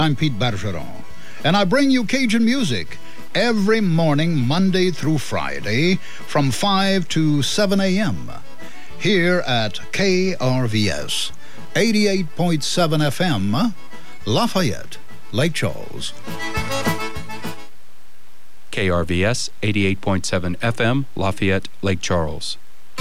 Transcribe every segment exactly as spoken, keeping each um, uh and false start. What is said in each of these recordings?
I'm Pete Bergeron, and I bring you Cajun music every morning, Monday through Friday, from five to seven a.m. here at K R V S, eighty-eight point seven F M, Lafayette, Lake Charles. K R V S, eighty-eight point seven F M, Lafayette, Lake Charles.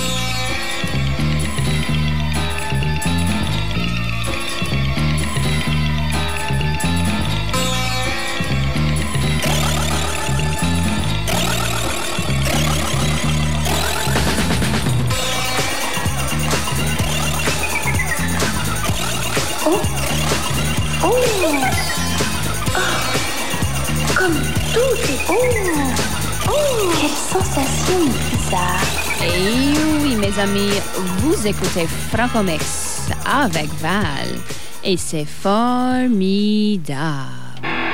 Sensation bizarre. Et oui, mes amis, vous écoutez Franco-Mix avec Val. Et c'est formidable.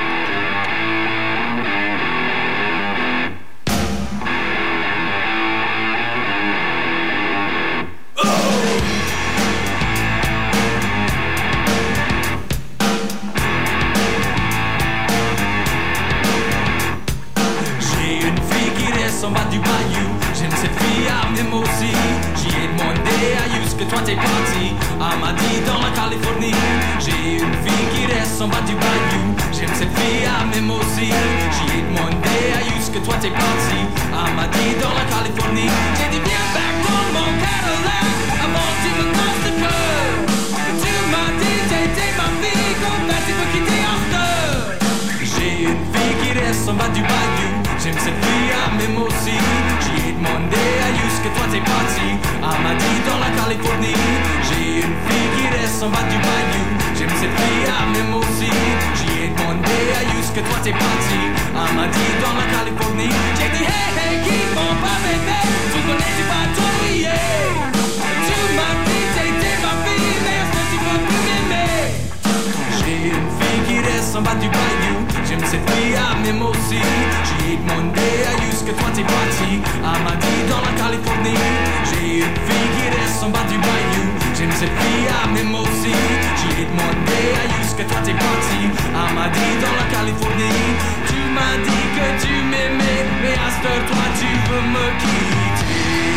Toi t'es parti à Madrid dans la Californie. J'ai une fille qui reste en bas du bayou. J'aime cette fille à même aussi. J'y ai demandé à Yus que toi t'es parti à Madrid dans la Californie. J'ai dit viens back dans mon Cadillac avant que tu me casses le cœur. Tu m'as dit t'étais ma fille qu'on va tu veux quitter after. J'ai une fille qui reste en bas du bayou. J'aime cette fille à même aussi. J'y ai demandé à Yus que toi t'es parti à Madrid dans la Californie. J'ai une fille qui reste en bas du bayou. J'aime cette fille à même aussi. J'y ai demandé à Yus que toi t'es parti à Madrid dans la Californie. J'ai dit hey hey keep on pas bébé. Tu connais du bateau yeah. Tu m'as dit t'étais ma fille mais est-ce que tu peux plus m'aimer. J'ai une fille qui reste en bas du bayou. J'aime cette fille à même aussi. J'y ai demandé à Yus que toi t'es parti à Madrid dans la Californie. J'ai une fille qui reste en bas du bayou. J'aime cette fille à même aussi. J'y ai demandé à Yus que toi t'es parti à Madrid dans la Californie. Tu m'as dit que tu m'aimais, mais à cette heure toi tu veux me quitter.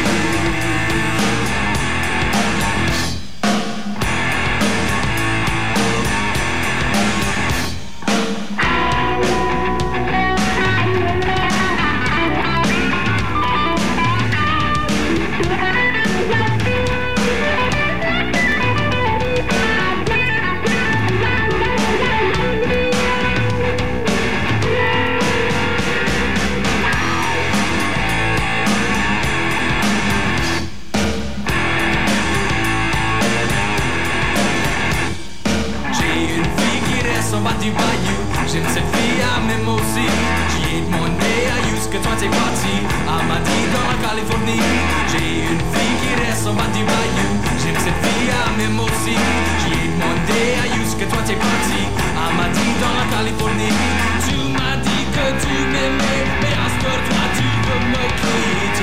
Du bayou, j'aime cette fille à même aussi. J'y ai demandé à Yus que toi t'es parti à Madrid dans la Californie. J'ai une fille qui reste en bas du bayou. J'aime cette fille à même aussi. J'y ai demandé à Yus que toi t'es parti à Madrid dans la Californie. Tu m'as dit que tu m'aimais, mais à ce que toi tu veux me quitter.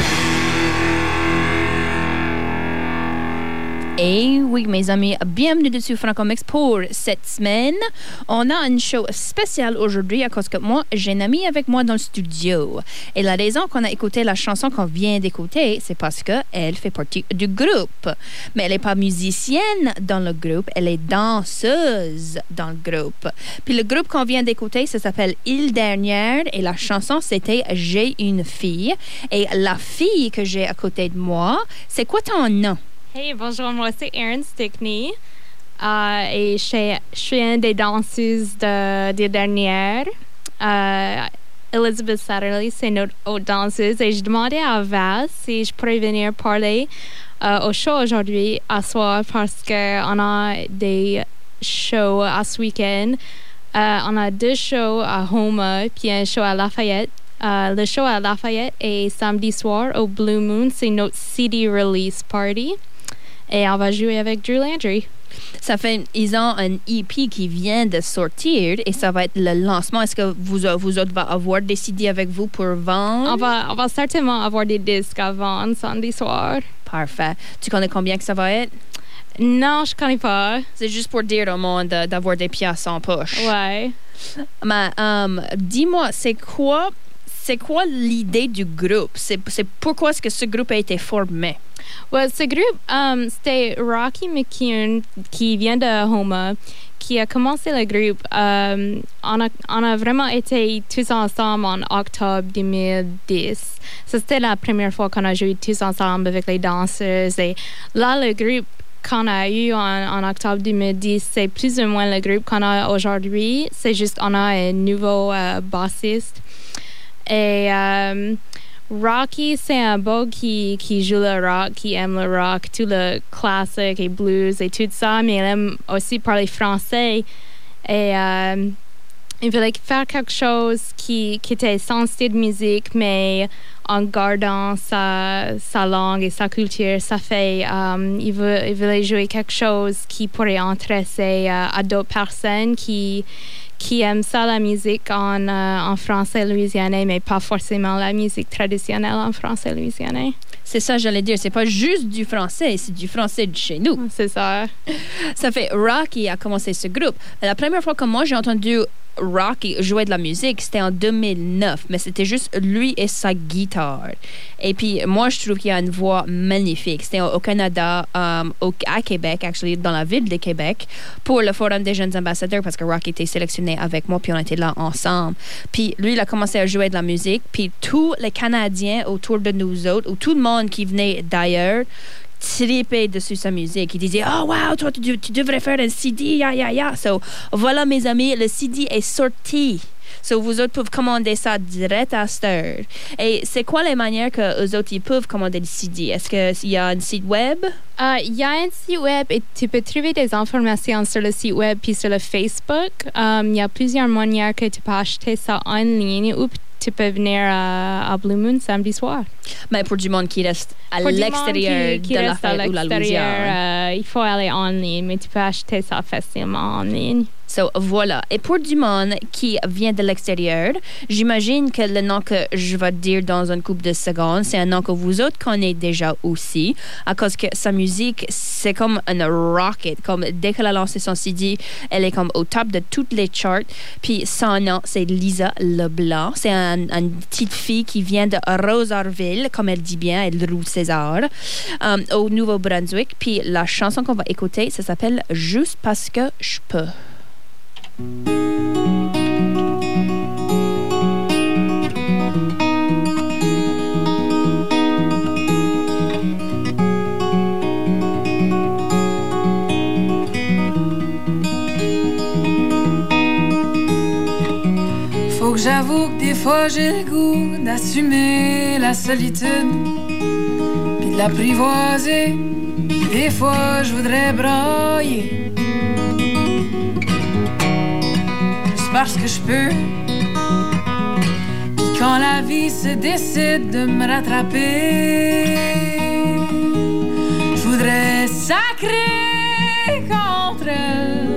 Et oui, mes amis, bienvenue dessus Franco-Mix pour cette semaine. On a une show spéciale aujourd'hui à cause que moi, j'ai une amie avec moi dans le studio. Et la raison qu'on a écouté la chanson qu'on vient d'écouter, c'est parce qu'elle fait partie du groupe. Mais elle n'est pas musicienne dans le groupe, elle est danseuse dans le groupe. Puis le groupe qu'on vient d'écouter, ça s'appelle Île Dernière et la chanson, c'était J'ai une fille. Et la fille que j'ai à côté de moi, c'est quoi ton nom? Hey, bonjour, moi c'est Erin Stickney euh, et je suis une des danseuses de, de dernière. Euh, Elizabeth Satterley, c'est notre autre danseuse et je demandais à Val si je pourrais venir parler euh, au show aujourd'hui à soir parce qu'on a des shows à ce week-end. Euh, on a deux shows à Houma puis un show à Lafayette. Uh, le show à Lafayette est samedi soir au Blue Moon. C'est notre C D release party. Et on va jouer avec Drew Landry. Ça fait, ils ont un E P qui vient de sortir et ça va être le lancement. Est-ce que vous, vous autres va avoir des C D avec vous pour vendre? On va, on va certainement avoir des disques à vendre samedi soir. Parfait. Tu connais combien que ça va être? Non, je connais pas. C'est juste pour dire au monde euh, d'avoir des pièces en poche. Ouais. Mais um, dis-moi, c'est quoi, c'est quoi l'idée du groupe? C'est, c'est pourquoi est-ce que ce groupe a été formé? Ouais, ce groupe, um, c'était Rocky McKeown qui vient de Houma, qui a commencé le groupe. Um, on, a, on a vraiment été tous ensemble en octobre deux mille dix. Ça, c'était la première fois qu'on a joué tous ensemble avec les danseuses. Et là, le groupe qu'on a eu en, en octobre deux mille dix, c'est plus ou moins le groupe qu'on a aujourd'hui. C'est juste on a un nouveau uh, bassiste. Et um, Rocky, c'est un beau qui, qui joue le rock, qui aime le rock, tout le classique et blues et tout ça, mais il aime aussi parler français. Et um, il voulait faire quelque chose qui, qui était son style de musique, mais en gardant sa, sa langue et sa culture. Ça fait, um, il, veut, il voulait jouer quelque chose qui pourrait intéresser uh, à d'autres personnes qui, qui aiment ça, la musique en, uh, en français louisianais, mais pas forcément la musique traditionnelle en français louisianais. C'est ça, j'allais dire. C'est pas juste du français, c'est du français de chez nous. C'est ça. Ça fait Rocky a commencé ce groupe. La première fois que moi j'ai entendu Rocky jouait de la musique, c'était en deux mille neuf, mais c'était juste lui et sa guitare. Et puis, moi, je trouve qu'il a une voix magnifique. C'était au Canada, um, au, à Québec, actually, dans la ville de Québec, pour le Forum des jeunes ambassadeurs, parce que Rocky était sélectionné avec moi, puis on était là ensemble. Puis, lui, il a commencé à jouer de la musique, puis tous les Canadiens autour de nous autres, ou tout le monde qui venait d'ailleurs, triper dessus sa musique. Il disait, oh wow, toi tu, tu devrais faire un C D, ya ya ya. So voilà mes amis, le C D est sorti. So vous autres pouvez commander ça direct à cette heure. Et c'est quoi les manières que eux autres ils peuvent commander le C D? Est-ce qu'il y a un site web? Il uh, y a un site web et tu peux trouver des informations sur le site web puis sur le Facebook. Il um, y a plusieurs manières que tu peux acheter ça en ligne ou tu peux venir à, à Blue Moon samedi soir. Mais pour du monde qui reste à pour l'extérieur qui, qui de la fête ou la Louisiane. Euh, il faut aller en ligne, mais tu peux acheter ça facilement en ligne. So, voilà. Et pour du monde qui vient de l'extérieur, j'imagine que le nom que je vais dire dans une couple de secondes, c'est un nom que vous autres connaissez déjà aussi, à cause que sa musique, c'est comme une rocket. Comme dès qu'elle a lancé son C D, elle est comme au top de toutes les charts. Puis son nom, c'est Lisa Leblanc. C'est un, une petite fille qui vient de Rosaireville, comme elle dit bien, elle roule César, um, au Nouveau-Brunswick. Puis la chanson qu'on va écouter, ça s'appelle « Juste parce que je peux ». Faut que j'avoue que des fois j'ai le goût d'assumer la solitude puis de l'apprivoiser. Des fois je voudrais brailler parce que je peux. Puis quand la vie se décide de me rattraper, je voudrais sacrer contre elle.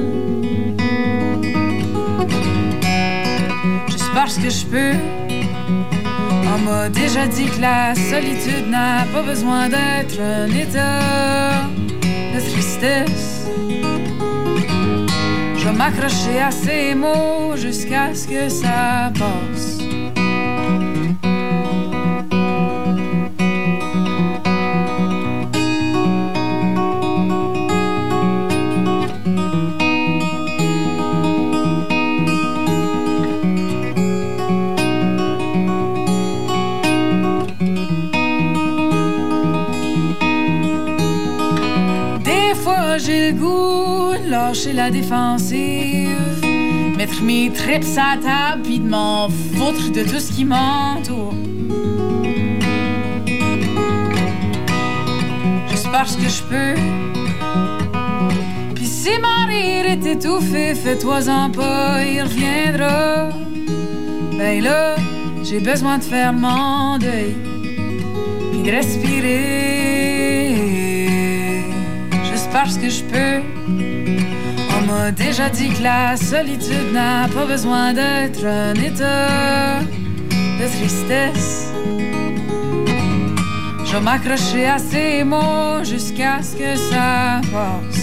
Juste parce que je peux. On m'a déjà dit que la solitude n'a pas besoin d'être un état de tristesse. Je vais m'accrocher à ces mots jusqu'à ce que ça passe. Des fois j'ai le goût de lâcher la défensive, mettre mes tripes à table pis de m'en foutre de tout ce qui m'entoure. Juste parce que je peux. Pis si mon rire est étouffé, fais-toi-en pas, il reviendra. Ben là, j'ai besoin de faire mon deuil pis de respirer. Juste parce que je peux. On m'a déjà dit que la solitude n'a pas besoin d'être un état de tristesse. Je vais m'accrocher à ces mots jusqu'à ce que ça passe.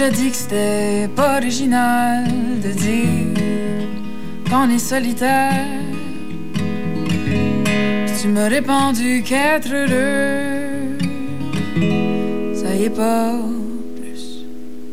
déjà dit que c'était pas original de dire qu'on est solitaire. Si tu m'as répondu qu'être heureux, ça y est pas plus.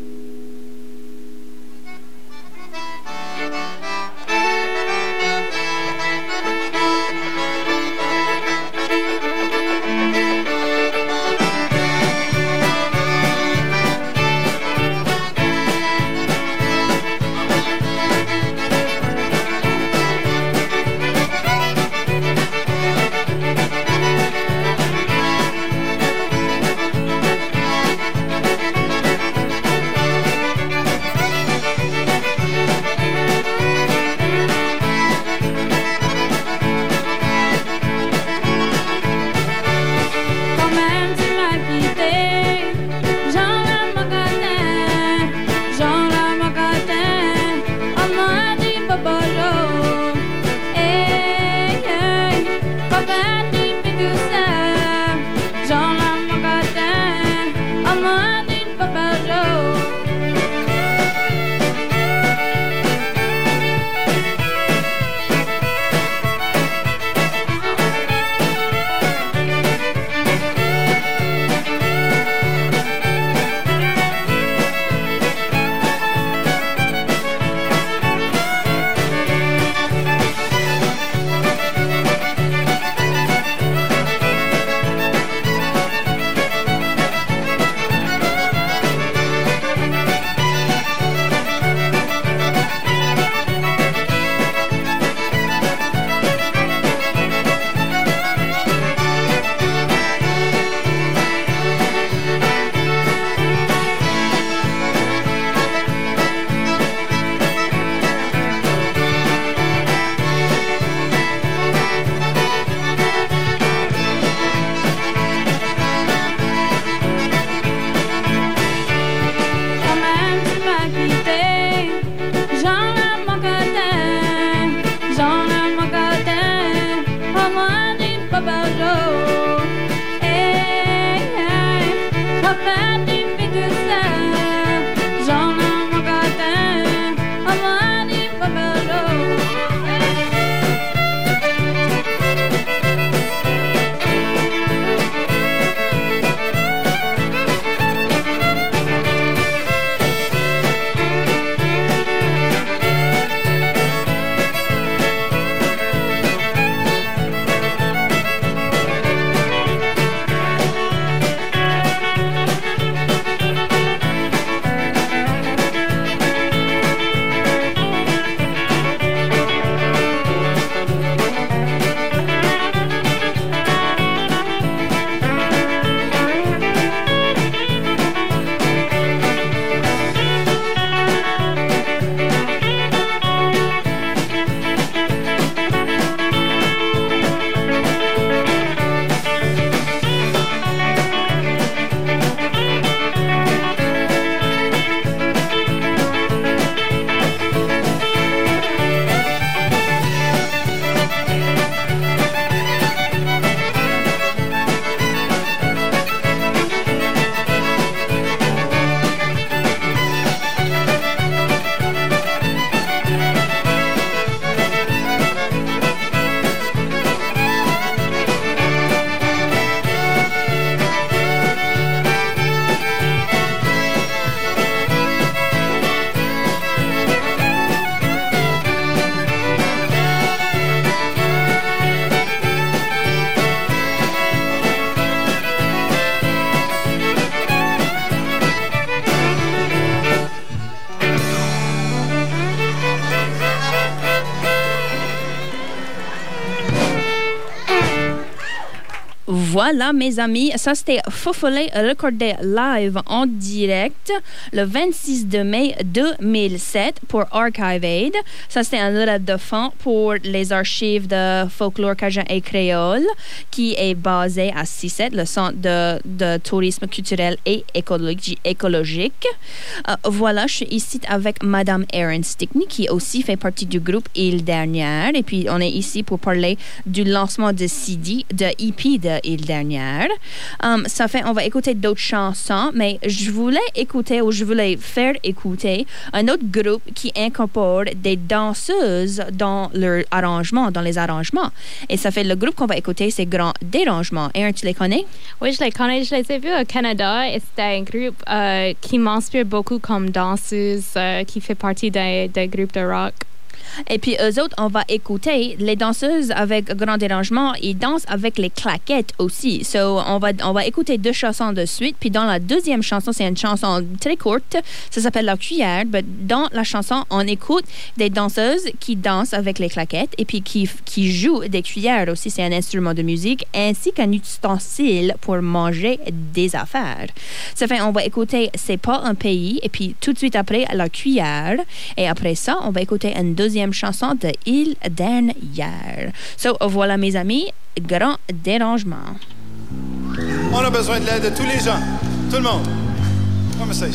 Voilà, mes amis, ça c'était Foufolé recordé live en direct le vingt-six de mai deux mille sept pour Archive Aid. Ça c'était un livre de fond pour les archives de folklore cajun et créole qui est basé à C sept, le centre de, de tourisme culturel et écologi- écologique. Euh, voilà, je suis ici avec Madame Erin Stickney qui aussi fait partie du groupe Île Dernière. Et puis on est ici pour parler du lancement de C D, de E P de Île l'île dernière. Um, ça fait, on va écouter d'autres chansons, mais je voulais écouter ou je voulais faire écouter un autre groupe qui incorpore des danseuses dans leur arrangement, dans les arrangements. Et ça fait le groupe qu'on va écouter, c'est Grand Dérangement. Aaron, tu les connais? Oui, je les connais. Je les ai vus au Canada et c'était un groupe euh, qui m'inspire beaucoup comme danseuse, euh, qui fait partie d'un, d'un groupe de rock. Et puis, eux autres, on va écouter les danseuses avec Grand Dérangement. Ils dansent avec les claquettes aussi. So, on va, on va écouter deux chansons de suite. Puis, dans la deuxième chanson, c'est une chanson très courte. Ça s'appelle La Cuillère. Mais dans la chanson, on écoute des danseuses qui dansent avec les claquettes et puis qui, qui jouent des cuillères aussi. C'est un instrument de musique ainsi qu'un ustensile pour manger des affaires. Ça fait, on va écouter C'est pas un pays. Et puis, tout de suite après, La Cuillère. Et après ça, on va écouter une deuxième chanson de Île dernière. So, voilà mes amis, Grand Dérangement. On a besoin de l'aide de tous les gens, tout le monde. Comme ça ici.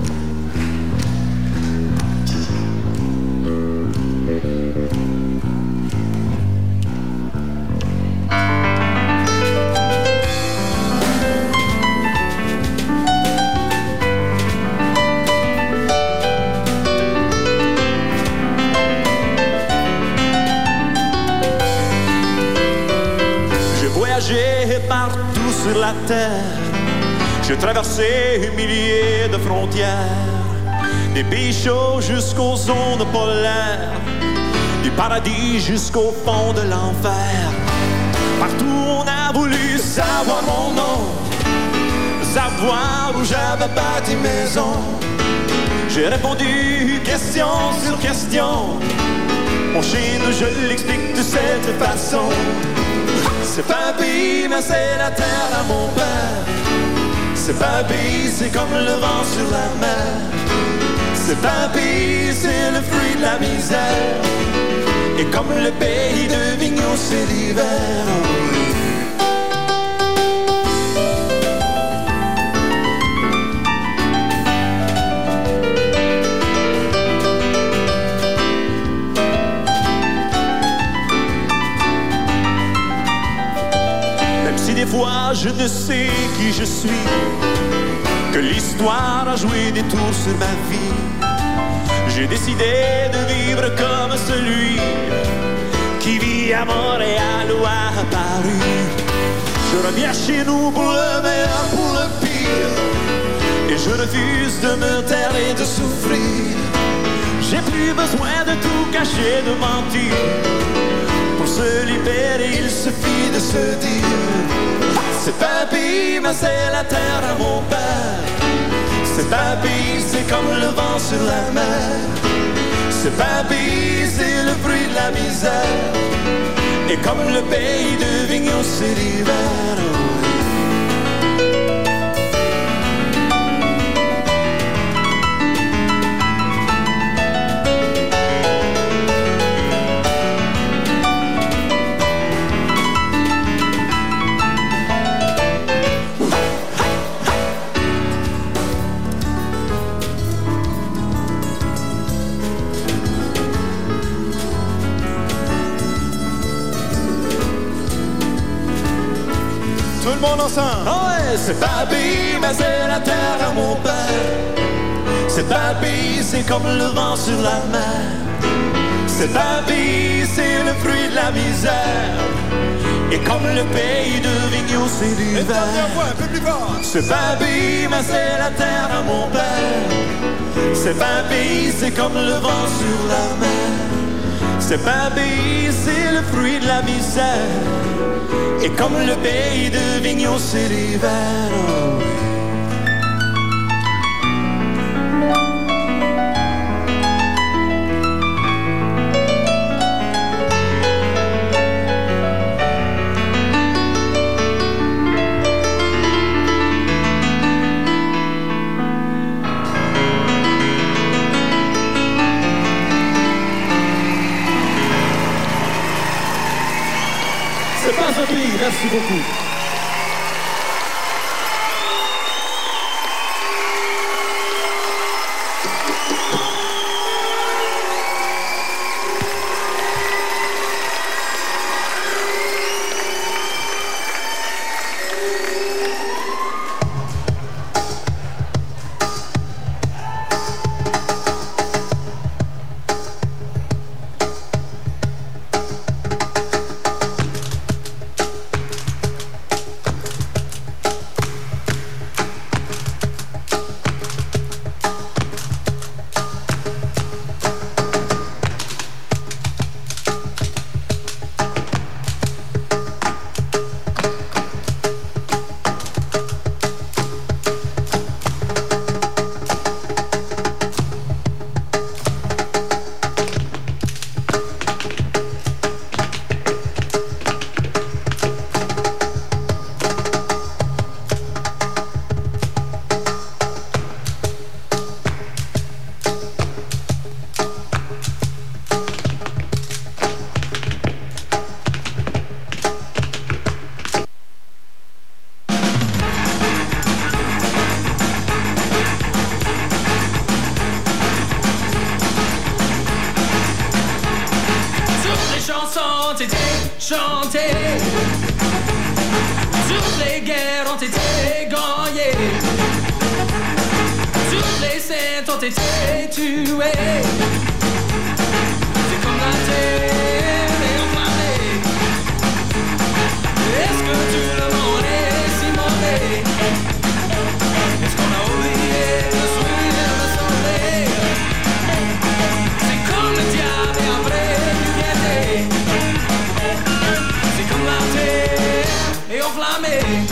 Partout sur la terre, j'ai traversé milliers de frontières, des pays chauds jusqu'aux zones polaires, du paradis jusqu'au fond de l'enfer. Partout on a voulu savoir mon nom, savoir où j'avais bâti maison. J'ai répondu question sur question, mon chien je l'explique de cette façon. C'est pas un pays, mais c'est la terre à mon père. C'est pas un pays, c'est comme le vent sur la mer. C'est pas un pays, c'est le fruit de la misère. Et comme le pays de Vigneault, c'est l'hiver. Des fois je ne sais qui je suis, que l'histoire a joué des tours sur ma vie. J'ai décidé de vivre comme celui qui vit à Montréal ou à Paris. Je reviens chez nous pour le meilleur, pour le pire, et je refuse de me taire et de souffrir. J'ai plus besoin de tout cacher, de mentir. Pour se libérer, il suffit de se dire: c'est pas un pays, mais c'est la terre à mon père. C'est pas un pays, c'est comme le vent sur la mer. C'est pas un pays, c'est le fruit de la misère. Et comme le pays de Vigneault, c'est l'hiver. Ensemble. Oh ouais, c'est pas un pays, mais c'est la terre à mon père. C'est pas un pays, c'est comme le vent sur la mer. C'est pas un pays, c'est le fruit de la misère. Et comme le pays de Vigneault, c'est l'hiver. C'est pas un pays, mais c'est la terre à mon père. C'est pas un pays, c'est comme le vent sur la mer. C'est pas un pays, c'est le fruit de la misère. Et comme le pays de Vigneault, c'est l'hiver. Oh. C'est pas un pays, merci beaucoup. ont été chantées. Toutes les guerres ont été gagnées. Toutes les saintes ont été tuées. C'est comme la terre est enflammée. Est-ce que tout le monde est si mauvais? Est-ce qu'on a oublié de suivre le soleil? C'est comme le diable et après l'humanité. C'est comme la terre est enflammée.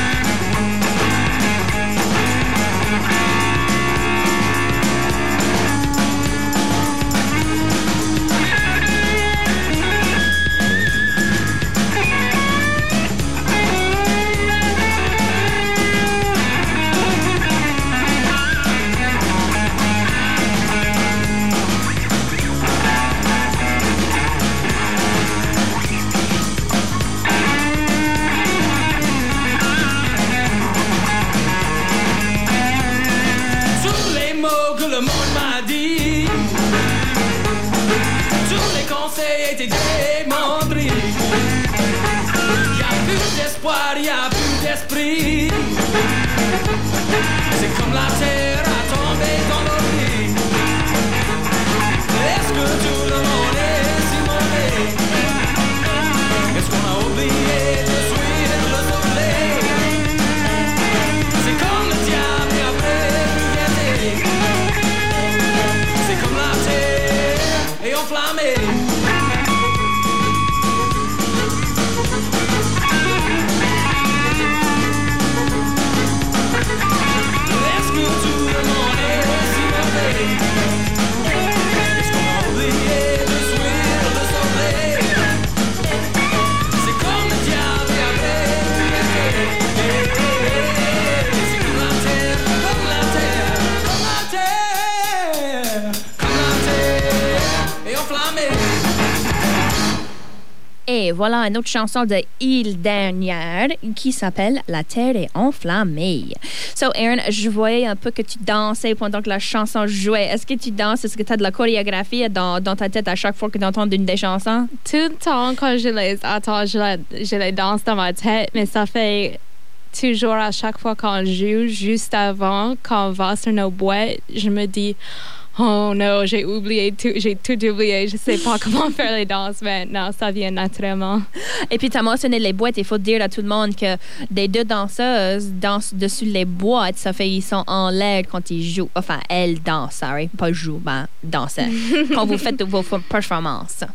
Le monde m'a dit, tous les conseils étaient démontrés. Y'a plus d'espoir, y'a plus d'esprit. C'est comme la terre a tombé dans l'oubli. Est-ce que tout le monde est si mauvais? Est-ce qu'on a oublié de suivre le soleil? C'est comme le diable et après l'humanité. C'est comme la terre est enflammée. Est-ce que tout le monde est si mauvais? Est-ce qu'on a oublié de suivre le soleil? C'est comme le diable et après l'humanité. C'est comme la terre, comme la terre, comme la terre. Et voilà une autre chanson de Île Dernière qui s'appelle La Terre est enflammée. So, Aaron, je voyais un peu que tu dansais pendant que la chanson jouait. Est-ce que tu danses? Est-ce que tu as de la chorégraphie dans, dans ta tête à chaque fois que tu entends une des chansons? Tout le temps, quand je les attends, je les, je les danse dans ma tête, mais ça fait toujours à chaque fois qu'on joue, juste avant, quand on va sur nos boîtes, je me dis... Oh non, j'ai oublié tout, j'ai tout oublié. Je sais pas comment faire les danses maintenant. Ça vient naturellement. Et puis, tu as mentionné les boîtes. Il faut dire à tout le monde que des deux danseuses dansent dessus les boîtes. Ça fait qu'ils sont en l'air quand ils jouent. Enfin, elles dansent, sorry. Pas jouent, ben, dansent. Quand vous faites vos performances.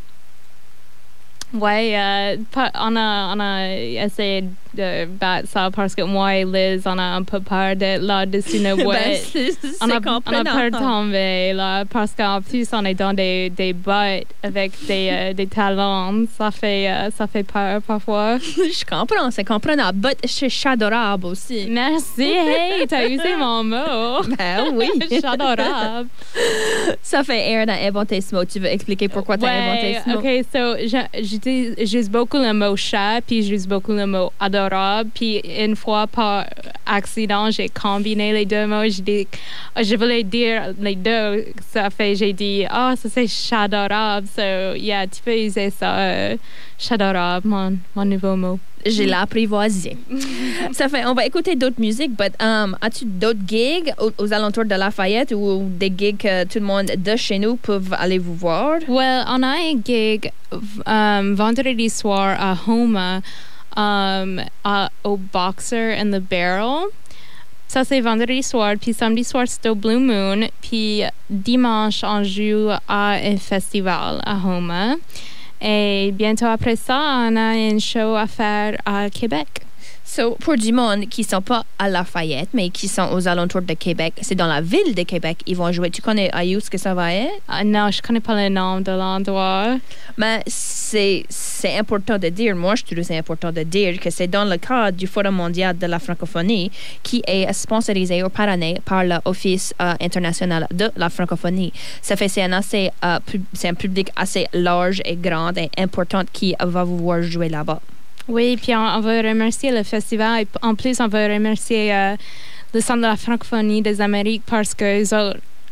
Ouais, euh, on, a, on a essayé de battre ça parce que moi et Liz, on a un peu peur d'être là-dessus nos boîtes. ben, c'est, c'est on, a, on a peur de tomber, là, parce qu'en plus, on est dans des, des bottes avec des, euh, des talons. Ça fait, euh, ça fait peur parfois. Je comprends, c'est comprenable. But c'est adorable aussi. Merci, hey, t'as usé mon mot. Ben oui. Adorable. Ça fait Aaron a inventé ce mot. Tu veux expliquer pourquoi t'as ouais, inventé ce mot? OK, so, j'utilise beaucoup le mot chat, puis j'utilise beaucoup le mot adorable. Puis une fois, par accident, j'ai combiné les deux mots. J'ai dit, je voulais dire les deux. Ça fait, j'ai dit, oh, ça c'est chadorable. So, yeah, tu peux user ça. Euh, chadorable, mon, mon nouveau mot. J'ai l'apprivoisé. Ça fait, on va écouter d'autres musiques, but um, as-tu d'autres gigs aux, aux alentours de Lafayette ou des gigs que tout le monde de chez nous peuvent aller vous voir? Well, on a un gig um, vendredi soir à Houma. Um, uh, au Boxer and the Barrel. Ça, c'est vendredi soir. Puis samedi soir, c'est au Blue Moon. Puis dimanche, on joue à un festival à Houma. Et bientôt après ça, on a un show à faire à Québec. So, pour du monde qui ne sont pas à Lafayette, mais qui sont aux alentours de Québec, c'est dans la ville de Québec, ils vont jouer. Tu connais à où ce que ça va être? Uh, non, je ne connais pas le nom de l'endroit. Mais c'est, c'est important de dire, moi je trouve que c'est important de dire que c'est dans le cadre du Forum mondial de la francophonie qui est sponsorisé ou parrainé par l'Office euh, international de la francophonie. Ça fait c'est un, assez, euh, pub, c'est un public assez large et grand et important qui va vous voir jouer là-bas. Oui, puis on, on veut remercier le festival. Et en plus, on veut remercier euh, le Centre de la francophonie des Amériques parce qu'eux autres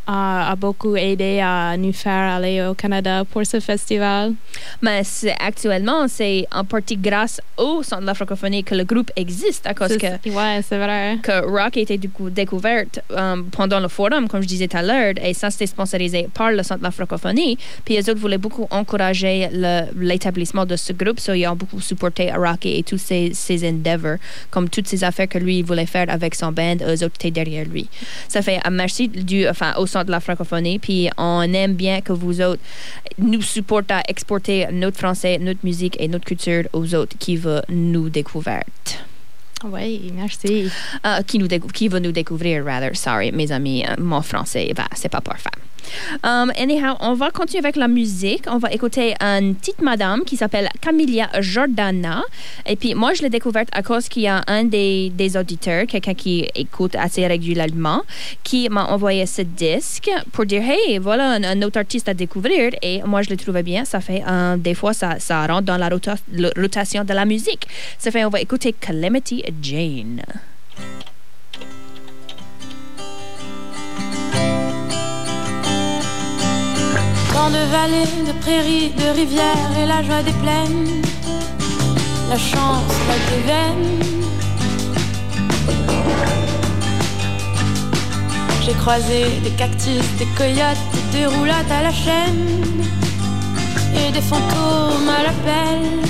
a beaucoup aidé à nous faire aller au Canada pour ce festival. Mais c'est, actuellement, c'est en partie grâce au Centre de la francophonie que le groupe existe, à cause C'est- que, Ouais, c'est vrai. que Rock a été décou- découverte euh, pendant le forum, comme je disais tout à l'heure, et ça, c'était sponsorisé par le Centre de la francophonie. Puis les autres voulaient beaucoup encourager le, l'établissement de ce groupe, so ils ont beaucoup supporté Rocky et tous ses, ses endeavors, comme toutes ces affaires que lui voulait faire avec son band, eux autres étaient derrière lui. Ça fait un merci du, enfin, au Centre de la francophonie, puis on aime bien que vous autres nous supportez à exporter notre français, notre musique et notre culture aux autres qui veulent nous découvrir. Oui, merci. Euh, qui, nous décou- qui veut nous découvrir, rather. Sorry, mes amis, euh, mon français, bah, c'est pas parfait. Um, anyhow, on va continuer avec la musique. On va écouter une petite madame qui s'appelle Camilla Jordana. Et puis, moi, je l'ai découverte à cause qu'il y a un des, des auditeurs, quelqu'un qui écoute assez régulièrement, qui m'a envoyé ce disque pour dire, hey, voilà un, un autre artiste à découvrir. Et moi, je le trouvais bien. Ça fait, euh, des fois, ça, ça rentre dans la rota- la rotation de la musique. Ça fait, on va écouter Calamity Jane. Tant de vallées, de prairies, de rivières et la joie des plaines, la chance, la déveine. J'ai croisé des cactus, des coyotes, des roulades à la chaîne et des fantômes à la pelle.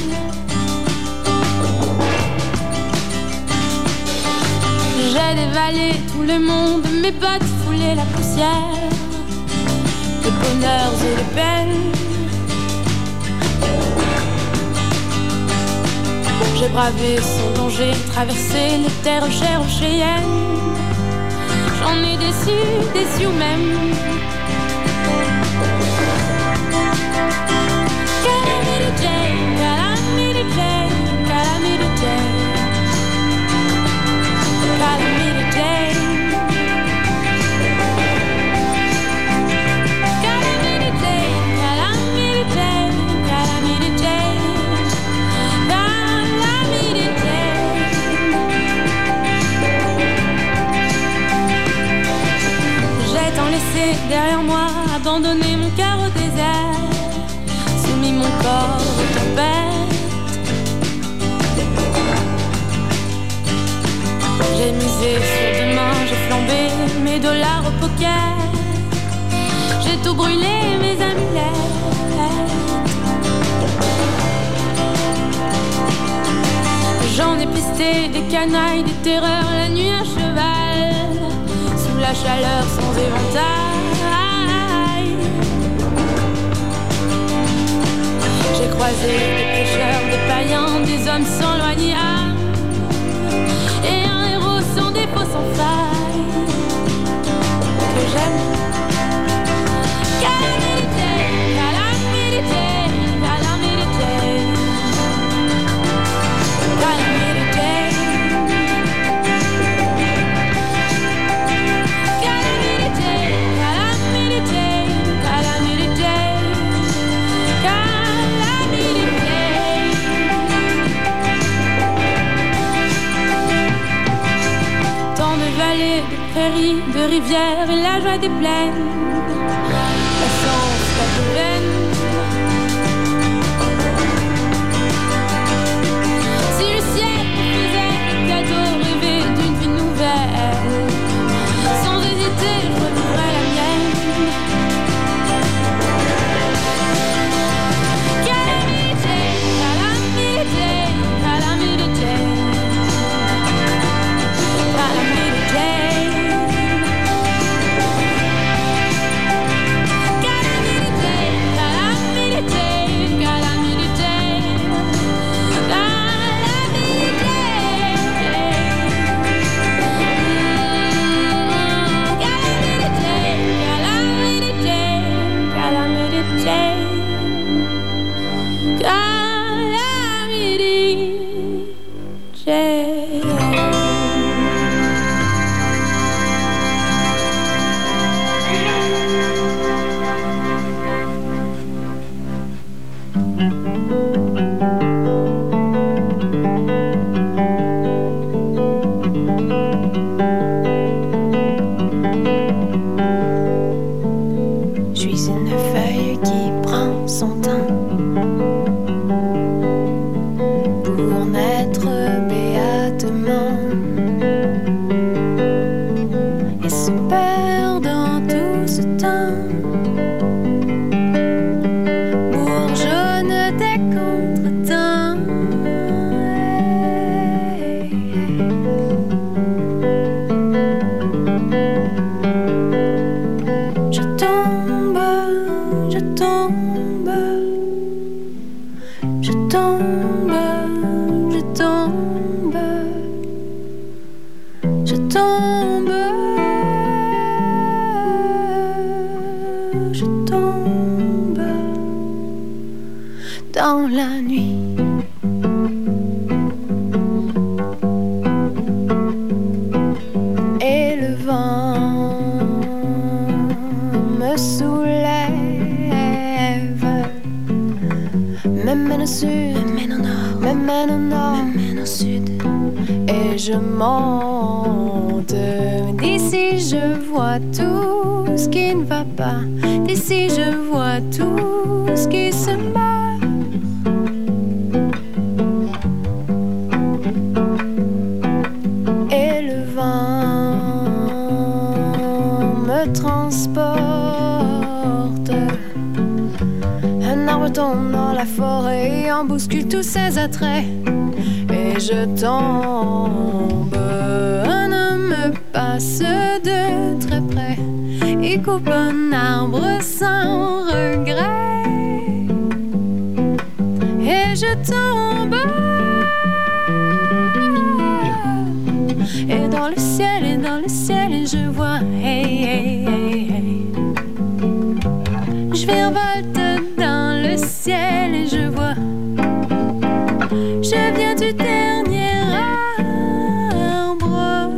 J'ai dévalé tout le monde, mes bottes foulaient la poussière, les bonheurs et les peines. J'ai bravé son danger, traversé les terres chères aux Cheyennes. J'en ai déçu, déçu même. Calamity Jane, Calamity Jane, Calamity Jane, Calamity Jane. Derrière moi, abandonné mon cœur au désert, soumis mon corps aux tempêtes. J'ai misé sur demain, j'ai flambé mes dollars au poker. J'ai tout brûlé, mes amulettes. J'en ai pisté des canailles, des terreurs, la nuit à cheval, sous la chaleur sans éventail. J'ai croisé des pêcheurs, des païens, des hommes sans loi ni âme, et un héros sans défaut, sans faille, que j'aime. Calamity Jane, Calamity Jane, Calamity Jane, Calamity Jane. De rivières et la joie des plaines, la chance, la veine. Si le ciel me faisait le cadeau, rêver d'une vie nouvelle, sans hésiter, je revivrais la mienne. Calamity Jane, Calamity Jane, Calamity Jane, Calamity Jane. Calamity tombe, je tombe, je tombe, je tombe dans la nuit. Et le vent me soulève, me mène au sud, me mène au nord, me mène au nord, me mène au sud. Et je monte. D'ici je vois tout ce qui ne va pas. D'ici je vois tout ce qui se bat. Et le vent me transporte. Un arbre tombe dans la forêt et en bouscule tous ses attraits. Et je tombe. Un homme me passe de très près. Il coupe un arbre sans regret. Et je tombe. Et dans le ciel, et dans le ciel, je vois, hey, hey, hey, hey. Je virevolte dans le ciel et je vois. Je viens du dernier arbre.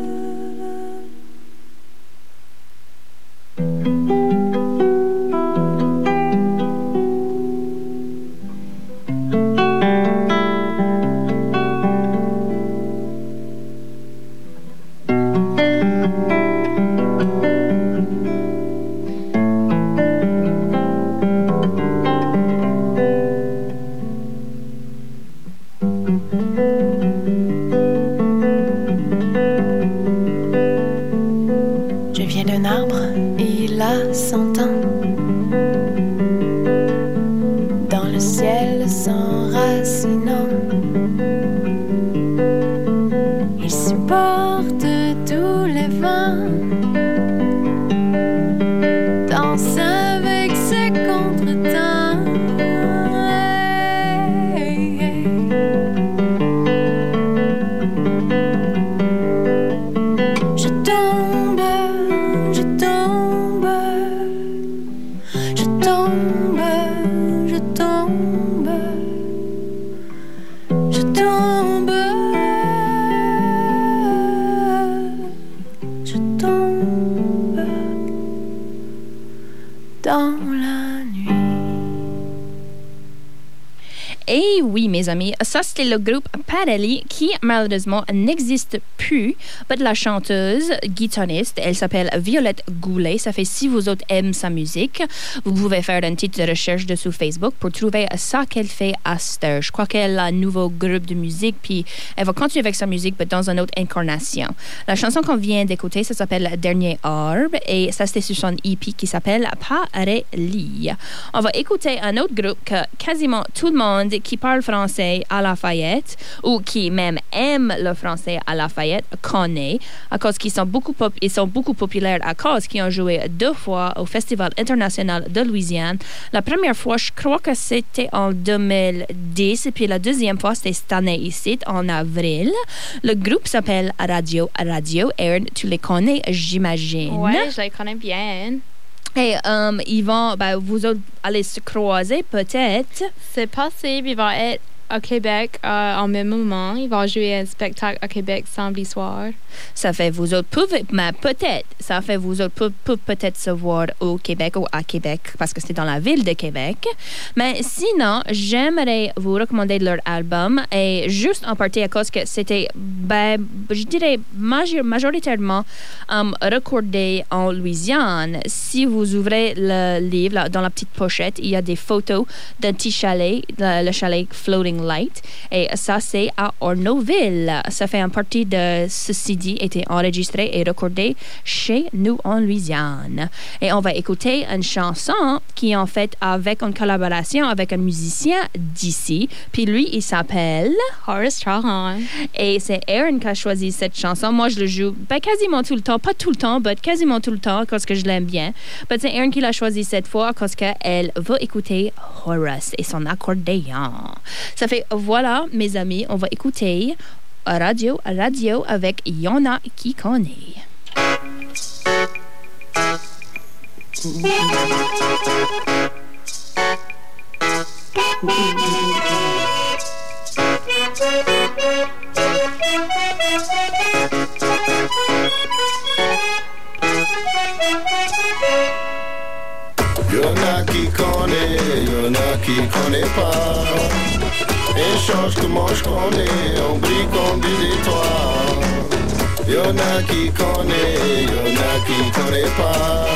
Et oui, mes amis, ça c'était le groupe Parelli qui malheureusement n'existe plus. Mais la chanteuse, guitariste, elle s'appelle Violette Goulet. Ça fait si vous autres aimez sa musique, vous pouvez faire une petite recherche dessus Facebook pour trouver ça qu'elle fait à cette heure. Je crois qu'elle a un nouveau groupe de musique, puis elle va continuer avec sa musique, mais dans une autre incarnation. La chanson qu'on vient d'écouter, ça s'appelle Dernier Arbre, et ça c'était sur son E P qui s'appelle Parelli. On va écouter un autre groupe que quasiment tout le monde qui parle français à Lafayette ou qui même aime le français à Lafayette connaît, à cause qu'ils sont beaucoup pop- ils sont beaucoup populaires, à cause qu'ils ont joué deux fois au Festival international de Louisiane. La première fois, je crois que c'était en deux mille dix, et puis la deuxième fois, c'était cette année ici, en avril. Le groupe s'appelle Radio Radio. Erin, tu les connais, j'imagine. Ouais, je les connais bien. Et um, ils vont, ben, vous autres allez se croiser peut-être. C'est possible, ils vont être au Québec euh, en même moment. Ils vont jouer un spectacle au Québec samedi soir. Ça fait vous autres pouvez, mais peut-être, ça fait vous autres pouvez, pouvez peut-être se voir au Québec ou à Québec parce que c'est dans la ville de Québec. Mais sinon, j'aimerais vous recommander leur album, et juste en partie à cause que c'était, ben, je dirais major- majoritairement um, recordé en Louisiane. Si vous ouvrez le livre, là, dans la petite pochette, il y a des photos d'un petit chalet, le, le chalet Floating Light. Et ça, c'est à Orneauville. Ça fait une partie de ce C D été enregistré et recordé chez nous en Louisiane. Et on va écouter une chanson qui est en fait avec une collaboration avec un musicien d'ici. Puis lui, il s'appelle Horace Trahan. Et c'est Aaron qui a choisi cette chanson. Moi, je le joue ben, quasiment tout le temps. Pas tout le temps, mais quasiment tout le temps parce que je l'aime bien. Mais c'est Aaron qui l'a choisi cette fois parce qu'elle va écouter Horace et son accordéon. Ça fait, voilà, mes amis, on va écouter Radio, Radio avec Y'en a qui connaît. Y'en a qui connaît, y'en a qui connaît pas. Échange que moi je connais, on brille comme des étoiles. Y'en a qui connaît, y'en a qui connaît pas.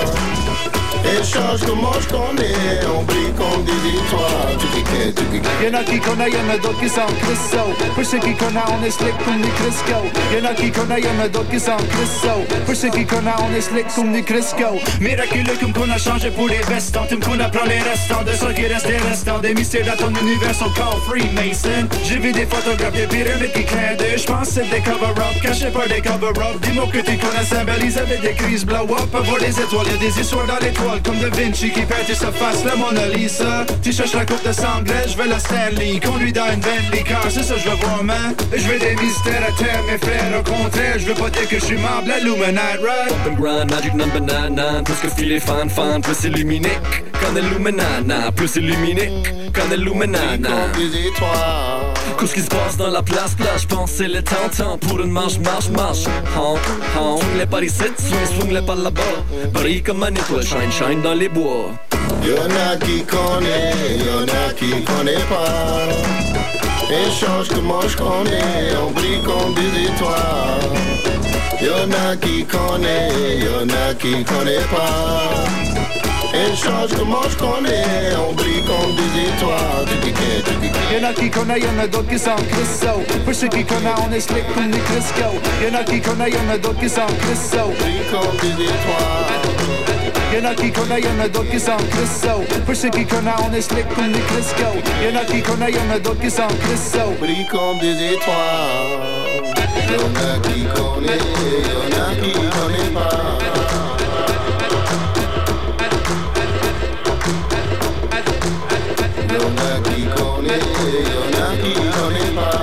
Échange que moi je connais, on brille comme des étoiles. Y'en a qui connaissent, y'en a d'autres qui sont cristaux. Pour ceux qui connaissent, on est slick comme des Crisco. Y'en a qui connaissent, y'en a d'autres qui sont cristaux. Pour ceux qui connaissent, on est slick comme des Crisco. Miraculeux comme qu'on a changé pour les restants. T'aimes qu'on apprend les restants de ceux qui restent des restants. Des mystères dans ton univers sont called Freemason. J'ai vu des photographes des pyramides qui clin d'œil. J'pense c'est des cover-up, cachés par des cover-up. Dis-moi que tu connais Saint-Belize avec des crises blow-up. Avoir des étoiles, y'a des histoires dans l'étoile. Comme Da Vinci qui perd sa face, la Mona Lisa. Tu cherches la coupe de sanglais, je veux la Stanley. Conduis dans une Bentley car c'est ça je veux voir, man. Je veux des mystères à terre, mes frères, au contraire. Je veux pas dire que je suis membre, la Illuminati, right? Up and grind, magic number nine nine. Plus que filet fan fan, plus illuminé. Quand Illuminana, plus illuminé. Quand Illuminana. Qu'est-ce qui se passe dans la place, place, j'pense c'est le temps-temps pour une marche, marche, marche. Hon, hon, swing les par ici, swing, swing les par là-bas. Brille comme un étoile, shine, shine dans les bois. Y'en a qui connaît, y'en a qui connaît pas. Échange que moi je connais, on brille comme des étoiles. Y'en a qui connaît, y'en a qui connaît pas. Échange que moi je connais, on brille comme des étoiles. Y'en a qui connaissent, y'en a d'autres qui sont cristaux. Pour ceux qui connaissent, on est slick comme des Crisco. Y'en a qui connaissent, y'en a d'autres qui sont cristaux. Brille comme des étoiles. Y'en a qui connaissent, y'en a d'autres qui sont cristaux. Pour ceux qui connaissent, on est slick comme des Crisco. Y'en a qui connaissent, y'en a d'autres qui sont cristaux. Brille comme des étoiles. Y'en a qui connaissent, y'en a qui connaissent pas. Y'en a qui connaissent, y'en a qui connaissent pas.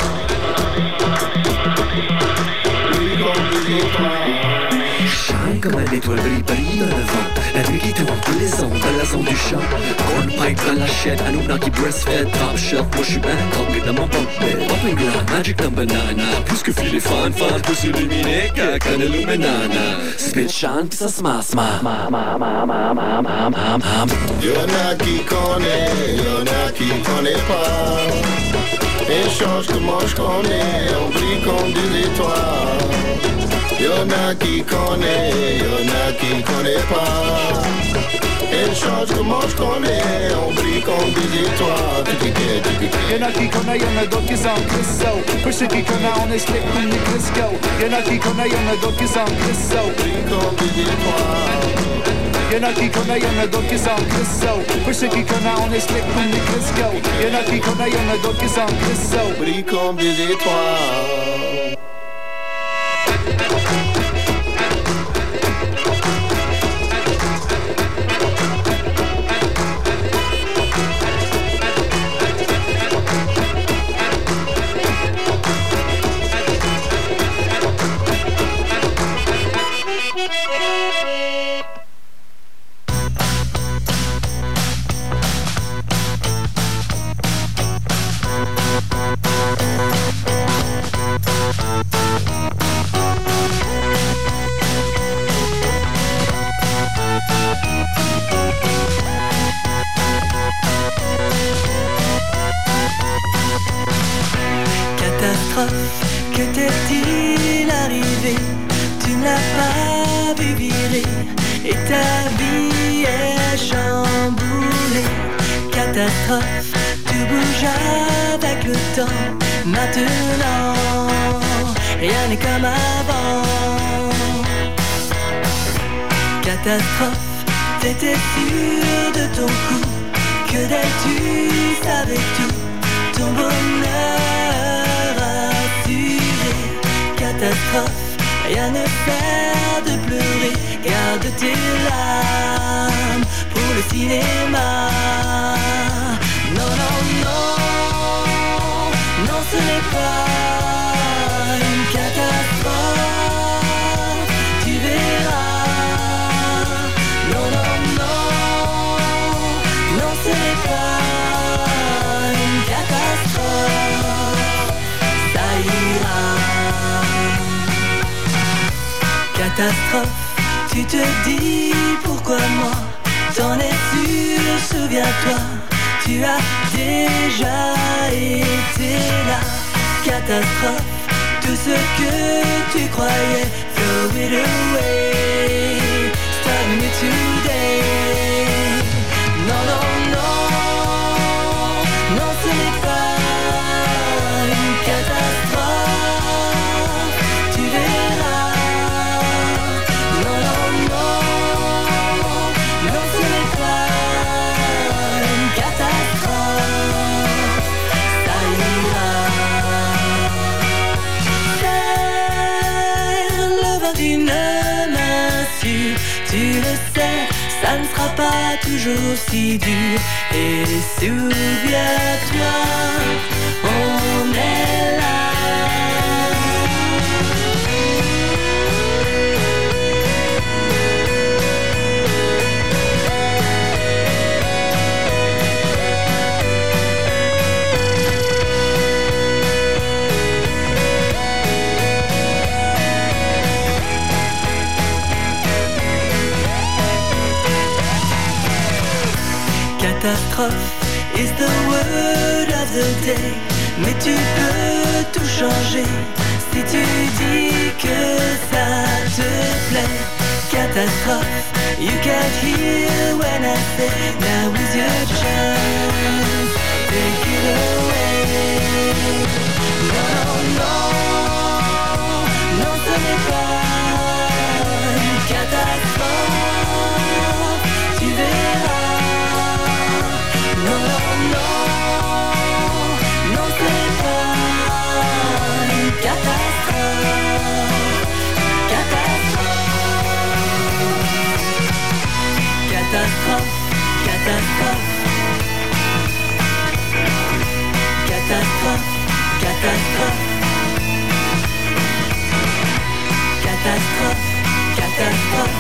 Brille comme des étoiles. Shine comme un étoile, brille, brille dans le vent. La nuit qui tourne, tous les ondes, dans la zone du champ. Cornpipe dans la chaîne, Anunnaki breastfed. Top shelf, moi j'suis ben coqué dans mon bunk bed. Up and grind, magic number nine nine. Plus que filet fan fan, plus illuminé qu'un Illuminana. Spit shine, pis ça se masse, ma ma ma ma ma ma ma ma ma. Y'en a qui connaît, y'en a qui connaît pas. Échange que moi je connais, on brille comme des étoiles. Y'en a qui connaît, y'en a qui connaît pas. Échange que moi je connais, on brille comme des étoiles. Y'en a qui connaissent, y'en a d'autres qui sont cristaux. Pour ceux qui connaissent, on est slick comme des Crisco. Y'en a qui connaissent, y'en a d'autres qui sont cristaux. Brille comme des étoiles. Y'en a qui connaissent, y'en a d'autres qui sont cristaux. Pour ceux qui connaissent, on est slick comme des Crisco. Y'en a qui connaissent, y'en a d'autres qui sont cristaux. Brille comme des étoiles. Catastrophe, que t'est-il arrivé? Tu n'as pas vu virer et ta vie est chamboulée. Catastrophe, tu bouges avec le temps. Maintenant, rien n'est comme avant. Catastrophe, t'étais sûr de ton coup, que d'elle tu savais tout, ton bonheur assuré. Catastrophe, rien ne fait de pleurer, garde tes larmes pour le cinéma. Non, non, non, non, ce n'est pas une catastrophe, tu verras. Non, non, non, non, ce n'est pas une catastrophe, ça ira. Catastrophe, tu te dis pourquoi moi, t'en es sûr, souviens-toi, tu as déjà été là. Catastrophe, tout ce que tu croyais, throw it away, start me today. Non, non, non, non, ce n'est pas une catastrophe, tu verras. Non, non, non, non, ce n'est pas une catastrophe, ça ira. Serre le vent d'une main sûre, tu le sais, ça ne sera pas toujours si dur. Et souviens-toi, on est là. Catastrophe is the word of the day. Mais tu peux tout changer si tu dis que ça te plaît. Catastrophe, you can't hear when I say now is your chance, take it away. Non, non, non, ce n'est pas une catastrophe, tu verras. Non, non, non, non, c'est pas une catastrophe, catastrophe, catastrophe, catastrophe, catastrophe, catastrophe, catastrophe, catastrophe.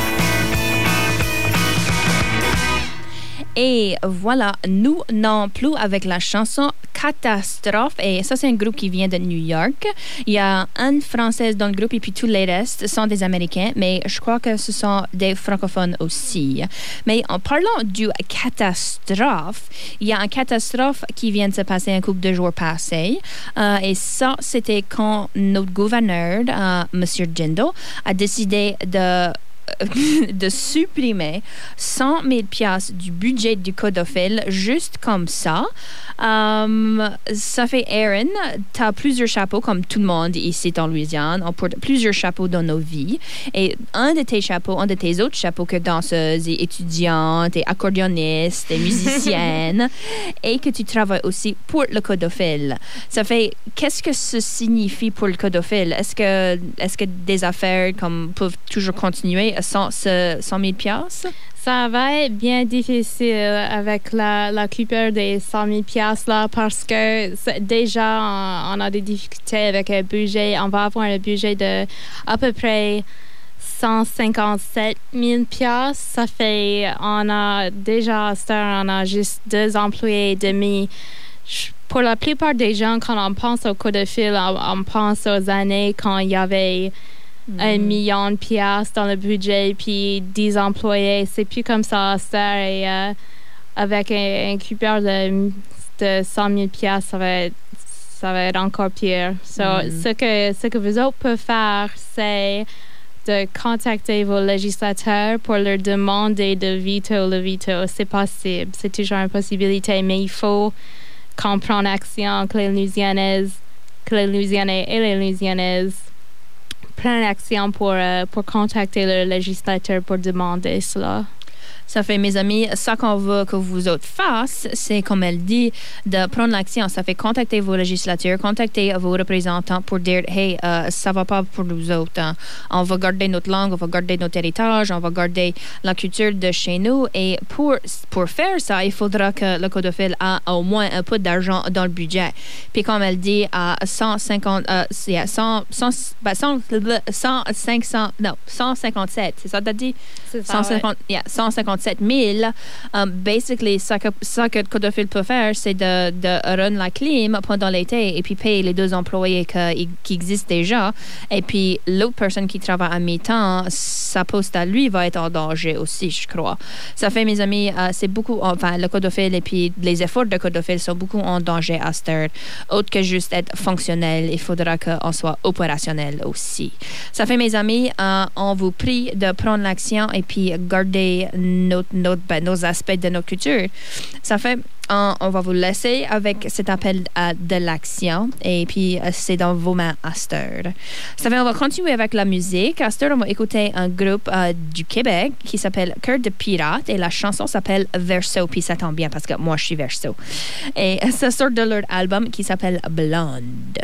Et voilà, nous non plus avec la chanson Catastrophe. Et ça, c'est un groupe qui vient de New York. Il y a une Française dans le groupe et puis tous les restes sont des Américains. Mais je crois que ce sont des francophones aussi. Mais en parlant du catastrophe, il y a une catastrophe qui vient de se passer un couple de jours passés. Euh, et ça, c'était quand notre gouverneur, euh, M. Jindal, a décidé de de supprimer cent mille piastres du budget du Codophile juste comme ça. Um, ça fait, Aaron, tu as plusieurs chapeaux comme tout le monde ici en Louisiane. On porte plusieurs chapeaux dans nos vies. Et un de tes chapeaux, un de tes autres chapeaux que danseuse et étudiante et accordéoniste et musicienne et que tu travailles aussi pour le Codophile. Ça fait, qu'est-ce que ça signifie pour le Codophile? Est-ce que, est-ce que des affaires comme peuvent toujours continuer sans ce cent mille piastres? Ça va être bien difficile avec la, la coupure des cent mille piastres là parce que déjà on, on a des difficultés avec le budget. On va avoir un budget de à peu près cent cinquante-sept mille piastres. Ça fait, on a déjà, on a juste deux employés et demi. Pour la plupart des gens, quand on pense au Codophile, on, on pense aux années quand il y avait Mm. un million de piastres dans le budget, puis dix employés. C'est plus comme ça à faire. Et euh, avec un, un coupeur de, de cent mille piastres, ça va être, ça va être encore pire. So, mm. ce, que, ce que vous autres pouvez faire, c'est de contacter vos législateurs pour leur demander de veto le veto. C'est possible. C'est toujours une possibilité, mais il faut qu'on prend action, que les Louisianaises, que les Louisianais et les Louisianaises prennent action pour, euh, pour contacter le législateur pour demander cela. Ça fait, mes amis, ça qu'on veut que vous autres fassiez, c'est, comme elle dit, de prendre l'action. Ça fait contacter vos législateurs, contacter vos représentants pour dire, hey, euh, ça va pas pour nous autres. Hein. On va garder notre langue, on va garder notre héritage, on va garder la culture de chez nous. Et pour, pour faire ça, il faudra que le codophile a au moins un peu d'argent dans le budget. Puis, comme elle dit, à cent cinquante, euh, yeah, cent, cent, ben cent, cent, cinq cents, non, cent cinquante-sept, c'est ça que t'as dit? C'est ça, cent cinquante, ouais. yeah, cent cinquante-sept mille. Um, basically, ça que, ça que le codophile peut faire, c'est de, de run la clim pendant l'été et puis payer les deux employés que, qui existent déjà. Et puis, l'autre personne qui travaille à mi-temps, sa poste à lui va être en danger aussi, je crois. Ça fait, mes amis, uh, c'est beaucoup, enfin, le codophile et puis les efforts de codophile sont beaucoup en danger à cette heure. Autre que juste être fonctionnel, il faudra qu'on soit opérationnel aussi. Ça fait, mes amis, uh, on vous prie de prendre l'action et puis garder notre, notre, ben, nos aspects de notre culture. Ça fait, on, on va vous laisser avec cet appel à de l'action et puis uh, c'est dans vos mains à cette heure. Ça fait, on va continuer avec la musique. À cette heure, on va écouter un groupe uh, du Québec qui s'appelle Cœur de Pirate et la chanson s'appelle Verso, puis ça tombe bien parce que moi, je suis Verso. Et ça sort de leur album qui s'appelle Blonde.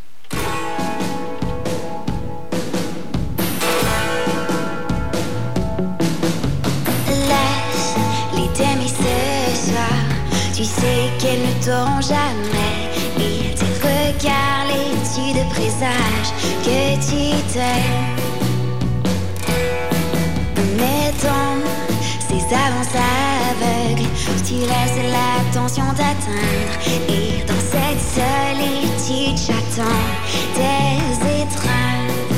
Tu sais qu'elles ne t'auront jamais et tes regards, l'étude présage que tu t'aimes. Mais dans ces avances aveugles, tu laisses l'attention t'atteindre et dans cette solitude j'attends tes étreintes.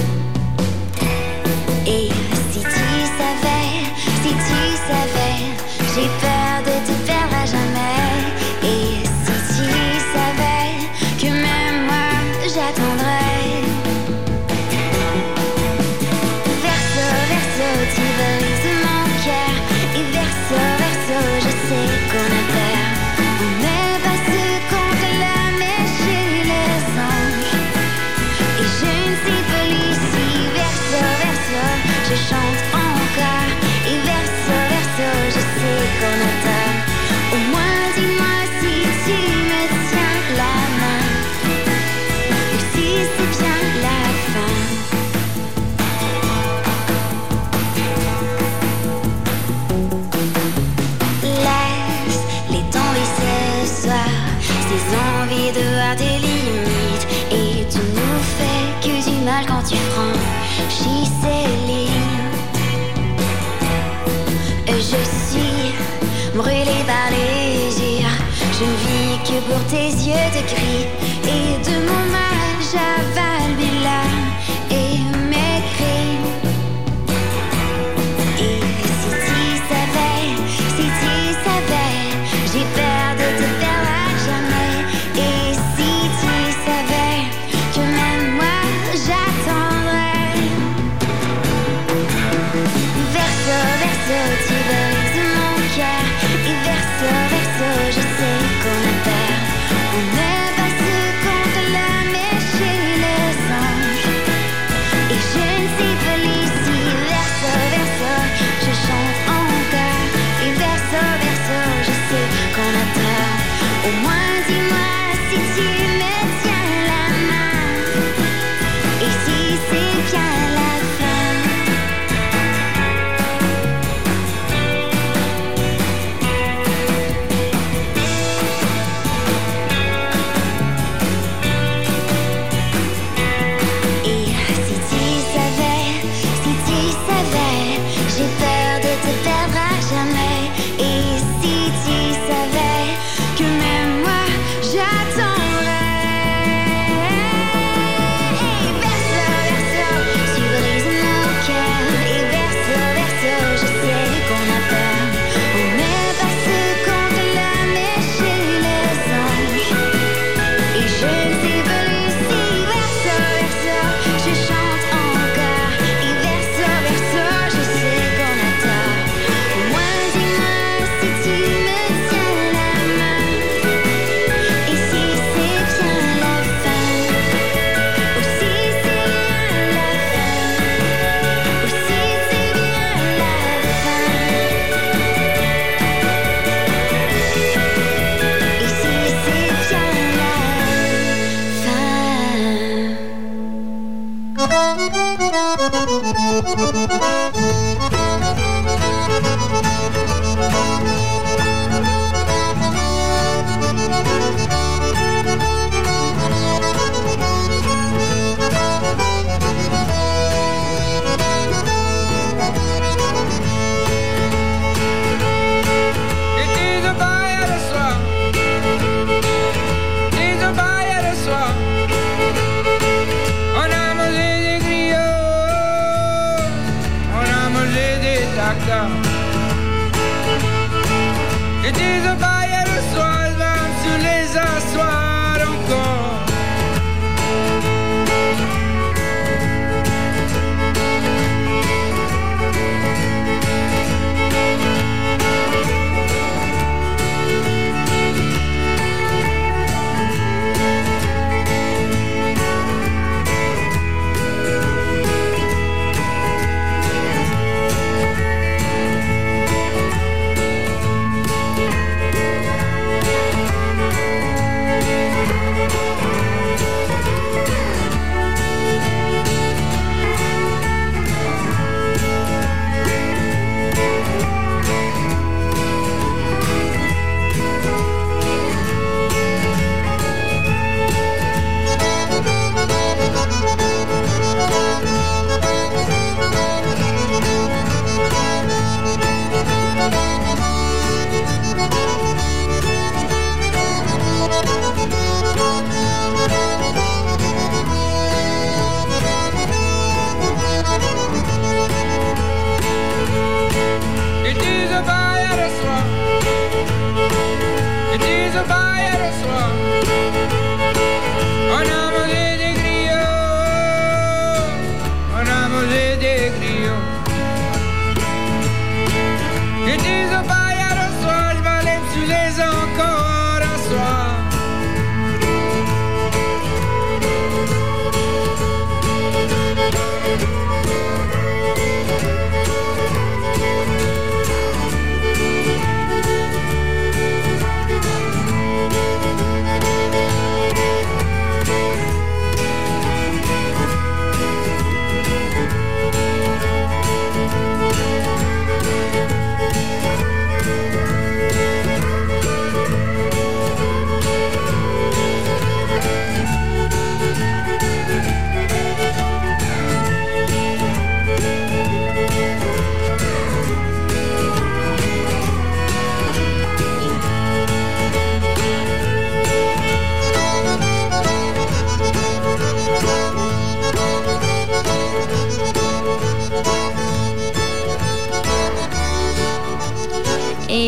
Et si tu savais, si tu savais, j'ai peur de te perdre à jamais. Et si tu savais que même moi j'attendrais. Verso, verso, tu brises mon cœur. Et verso, verso, je sais qu'on a peur. On n'est pas ceux contre l'homme et chez les anges. Et je ne suis pas ici. Verso, verso, je chante encore. Et verso, verso, je sais qu'on a tort. Au moins dis-moi si tu me tiens la main ou si c'est bien la fin. Laisse les tomber ce soir, ces envies de voir tes limites. Et tu nous fais que du mal quand tu franchis ces lignes. Je suis brûlée par les yeux, je ne vis que pour tes yeux de gris. Et de mon mal j'avale mes larmes et mes cris. Et si tu savais, si tu savais, j'ai peur de te perdre à jamais. Et si tu savais que même moi j'attendrais. Verso, verso, tu brises mon cœur. Et verso, verso, je sais qu'on a peur. On n'est pas ceux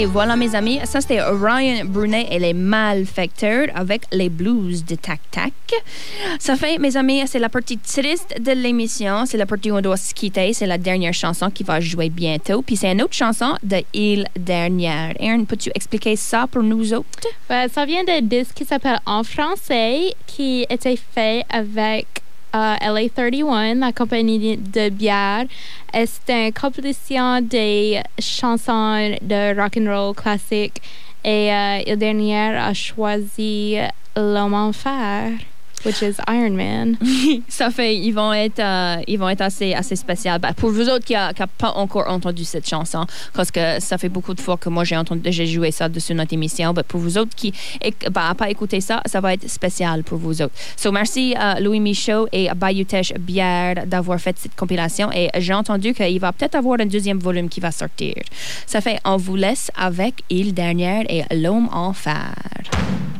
Et voilà, mes amis, ça c'était Ryan Brunet et les Malfacteurs avec les blues de Tac Tac. Ça fait, mes amis, c'est la partie triste de l'émission. C'est la partie où on doit se quitter. C'est la dernière chanson qui va jouer bientôt. Puis c'est une autre chanson de Île Dernière. Erin, peux-tu expliquer ça pour nous autres? Ben, ça vient d'un disque qui s'appelle En français, qui était fait avec Uh, L A trente et un, la compagnie de bière. Et c'est une compilation des chansons de rock and roll classique. Et uh, Île Dernière a choisi L'Homme en fer, which is Iron Man. Ça fait, ils vont être, euh, ils vont être assez, assez spéciaux. Ben, pour vous autres qui n'avez pas encore entendu cette chanson, parce que ça fait beaucoup de fois que moi j'ai entendu, j'ai joué ça dessus notre émission. Ben, pour vous autres qui n'avez ben, pas écouté ça, ça va être spécial pour vous autres. So, merci à Louis Michaud et à Bayutech Bière d'avoir fait cette compilation. Et j'ai entendu qu'il va peut-être avoir un deuxième volume qui va sortir. Ça fait, on vous laisse avec Île Dernière et L'Homme en fer.